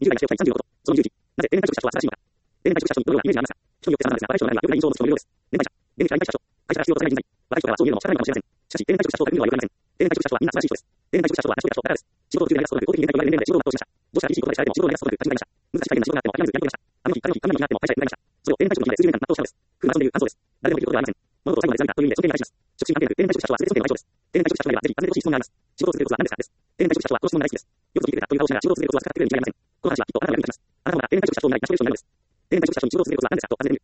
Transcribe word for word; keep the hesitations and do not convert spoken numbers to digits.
にじゅう代がしておきたいさんじゅうのこと。そのにじゅう期。なぜ、電電会社と社は素晴らしいのか。電電会社と社長にいろいろなイメージがありますが、人によって様々ですが、私のような良い印象を持つ人もいるようです。電電会社。電電会社社長。会社が必要とされない人材。若い人からはそういうのも仕方ないかもしれません。しかし、電電会社と社長というのはよくありません。電電会社と社長はみんな素晴らしい人です。電電会社と社長は成し遂げた人ばかりです。仕事を続ける大学となく、公的に限界と言われる年齢まで仕事を全うしました。どうしたら厳しいことで知られても仕事を長く続ける立ち上がりました。難しい大変な仕事があっても諦めずやり遂げました。あの日、彼の日、彼の日があっても会社へ向かいました。それを電電会社の日で数十年間全うしたのです。空マラソンでいう完走です。誰でもできることではありません。物事を最後まで貫いたという意味で尊敬に値します。職種に関係なく、電電会社と社長は全て尊敬の対象です。電電会社と社長にはぜひ尋ねてほしい質問があります。仕事を続けるコツは何ですかです。電電会社と社長はこの質問が大好きです。よくぞ聞いてくれたという顔をしながら仕事を続けるコツは使ってくれるに違いありません。この話はきっとあなたの役に立ちます。あなたもまた電電会社と社長になり、私もよろしくお願いします。電電会社と社長に仕事を続けるコツは何ですかと尋ねてみる。